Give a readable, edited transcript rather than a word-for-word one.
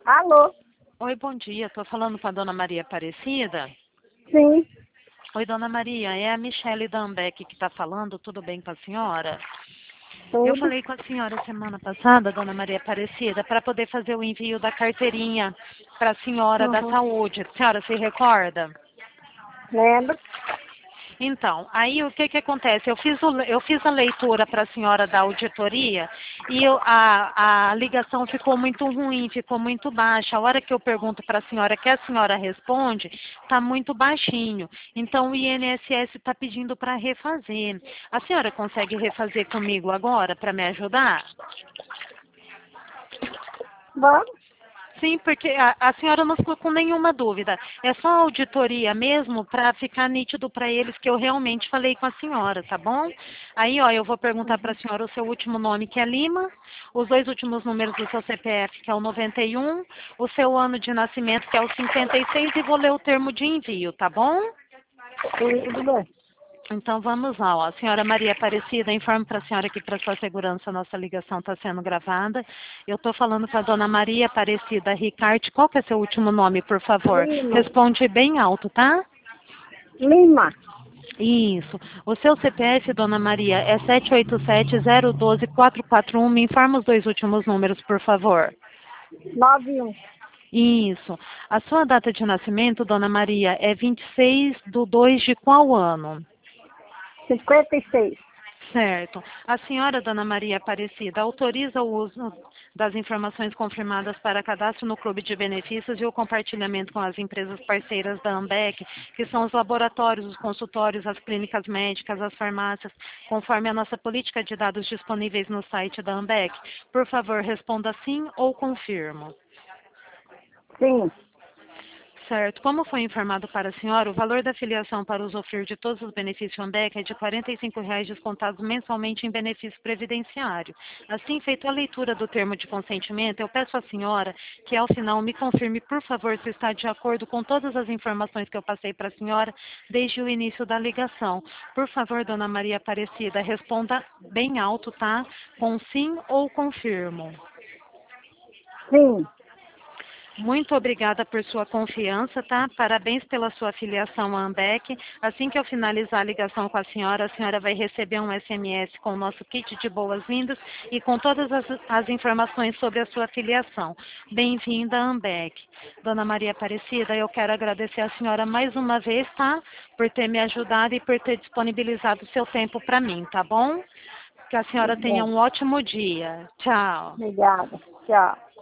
Alô? Oi, bom dia. Estou falando com a dona Maria Aparecida. Sim, Oi, dona Maria. É a Michele da Ambeck que está falando. Tudo bem com a senhora? Eu tudo. falei com a senhora semana passada, dona Maria Aparecida, para poder fazer o envio da carteirinha para a senhora da Uhum. saúde. A senhora se recorda? Lembro. Então, aí o que que acontece? Eu fiz a leitura para a senhora da auditoria e a ligação ficou muito ruim, ficou muito baixa. A hora que eu pergunto para a senhora que a senhora responde, está muito baixinho. Então, o INSS está pedindo para refazer. A senhora consegue refazer comigo agora para me ajudar? Vamos? Sim, porque a senhora não ficou com nenhuma dúvida. É só auditoria mesmo para ficar nítido para eles que eu realmente falei com a senhora, tá bom? Aí, ó, eu vou perguntar para a senhora o seu último nome, que é Lima, os dois últimos números do seu CPF, que é o 91, o seu ano de nascimento, que é o 56, e vou ler o termo de envio, tá bom? Tudo bem. Então vamos lá, ó. A senhora Maria Aparecida, informo para a senhora que para sua segurança a nossa ligação está sendo gravada. Eu estou falando com a dona Maria Aparecida Ricarte. Qual que é seu último nome, por favor? Lima. Responde bem alto, tá? Lima. Isso. O seu CPF, dona Maria, é 787-012-441. Me informa os dois últimos números, por favor. 91. Isso. A sua data de nascimento, dona Maria, é 26/2 de qual ano? 56. Certo. A senhora, dona Maria Aparecida, autoriza o uso das informações confirmadas para cadastro no Clube de Benefícios e o compartilhamento com as empresas parceiras da Ambeck, que são os laboratórios, os consultórios, as clínicas médicas, as farmácias, conforme a nossa política de dados disponíveis no site da Ambeck? Por favor, responda sim ou confirmo. Sim. Certo. Como foi informado para a senhora, o valor da filiação para usufruir de todos os benefícios Ambeck é de R$ 45,00 descontados mensalmente em benefício previdenciário. Assim, feita a leitura do termo de consentimento, eu peço à senhora que, ao final, me confirme, por favor, se está de acordo com todas as informações que eu passei para a senhora desde o início da ligação. Por favor, dona Maria Aparecida, responda bem alto, tá? Com sim ou confirmo. Sim. Muito obrigada por sua confiança, tá? Parabéns pela sua filiação à Ambeck. Assim que eu finalizar a ligação com a senhora vai receber um SMS com o nosso kit de boas-vindas e com todas as informações sobre a sua filiação. Bem-vinda à Ambeck. Dona Maria Aparecida, eu quero agradecer a senhora mais uma vez, tá? Por ter me ajudado e por ter disponibilizado o seu tempo para mim, tá bom? Que a senhora Tudo tenha bem. um ótimo dia. Tchau. Obrigada. Tchau.